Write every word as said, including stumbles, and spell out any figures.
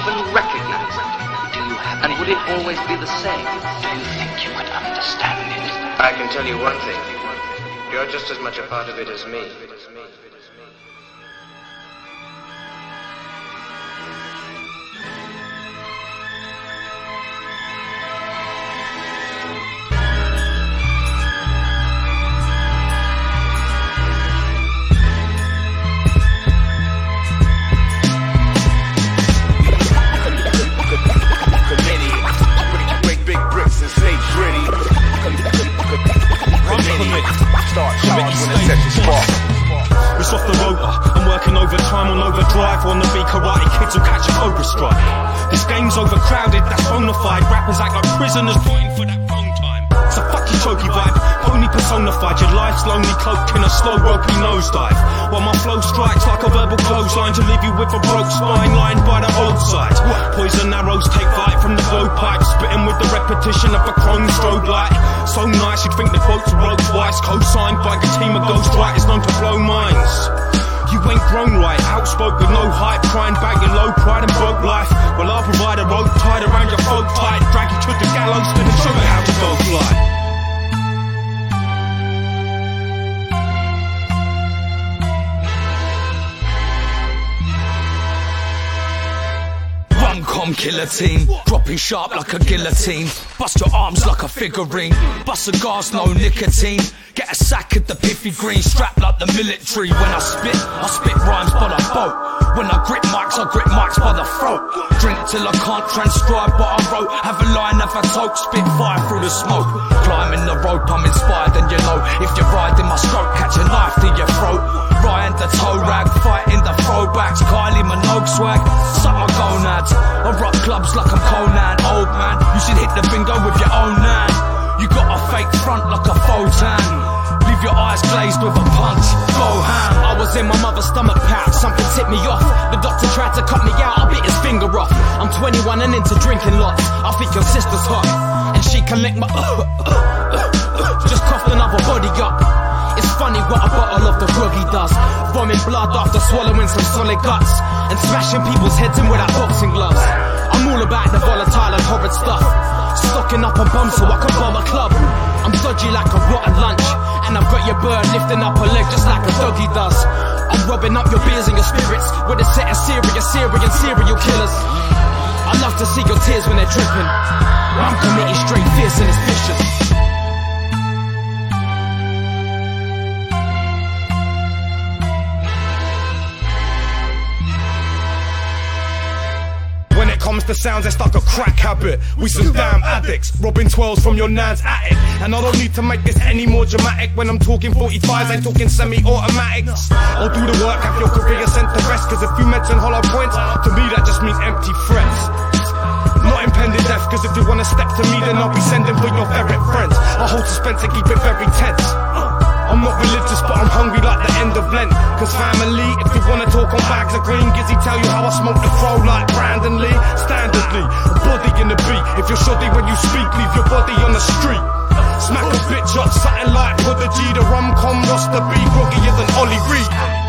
even recognize it? Do you have and would it always be the same? Do you think you could understand it? I can tell you one thing. You're just as much a part of it as me. It's off the rotor, I'm working overtime on overdrive. Wanna be karate kids who catch a cobra strike. This game's overcrowded, that's bona fide. Rappers act like prisoners fighting for that phone time. It's a fucking choky vibe, pony personified. Your life's lonely cloak in a slow ropey nosedive. While my flow strikes like a verbal clothesline to leave you with a broke spine lying by the roadside. Poison arrows take flight from the blowpipe, spitting with the repetition of a chrome strobe light. So nice you'd think the quotes wrote twice, co-signed by a team of ghostwriters known to blow minds. You ain't grown right, outspoke with no hype, crying back your low pride and broke life. Well, I'll provide a rope tied around your throat tight, drag you to the gallows to show you how to go fly. Com killer team, dropping sharp like a guillotine. Bust your arms like a figurine. Bust cigars, no nicotine. Get a sack of the piffy green, strapped like the military. When I spit, I spit rhymes by the boat. When I grip mics, I grip mics by the throat. Drink till I can't transcribe what I wrote. Have a line, have a toke, spit fire through the smoke. Climbing the rope, I'm inspired, and you know, if you're riding my stroke, catch a knife to your throat. Ryan the toe rag, fighting the throwbacks. Kylie Minogue swag, suck my gonads. I rock clubs like I'm Conan, old man. You should hit the bingo with your own nan. You got a fake front like a faux tan. Leave your eyes glazed with a punch. Go ham. I was in my mother's stomach pouch. Something tipped me off. The doctor tried to cut me out. I bit his finger off. I'm twenty-one and into drinking lots. I think your sister's hot, and she can lick my. Uh, uh, uh, uh, just coughed another body up. It's funny what a bottle of the groggy does. Vomiting blood after swallowing some solid guts, and smashing people's heads in without boxing gloves. I'm all about the volatile and horrid stuff. Stocking up on bombs so I can bomb a club. I'm dodgy like a rotten lunch, and I've got your bird lifting up her leg just like a doggy does. I'm robbing up your beers and your spirits with a set of serious Syrian serial killers. I love to see your tears when they're dripping. I'm committed straight, fierce and it's vicious. Comes to sounds, they stuck a crack habit. We some damn addicts, robbing twelves from your nan's attic. And I don't need to make this any more dramatic. When I'm talking forty-fives, I'm talking semi-automatics. I'll do the work, have your career sent to rest. Cause if you mention hollow points, to me that just means empty threats. Not impending death, cause if you wanna step to me, then I'll be sending for your ferret friends. I hold suspense and keep it very tense. I'm not religious, but I'm hungry like the end of Lent. Cause family, if you wanna talk on bags of green, Gizzy tell you how I smoke the fro like Brandon Lee. Standardly, a body in the beat. If you're shoddy when you speak, leave your body on the street. Smack a bitch up, something like Prodigy. The rum-com roster be groggier than Ollie Reed.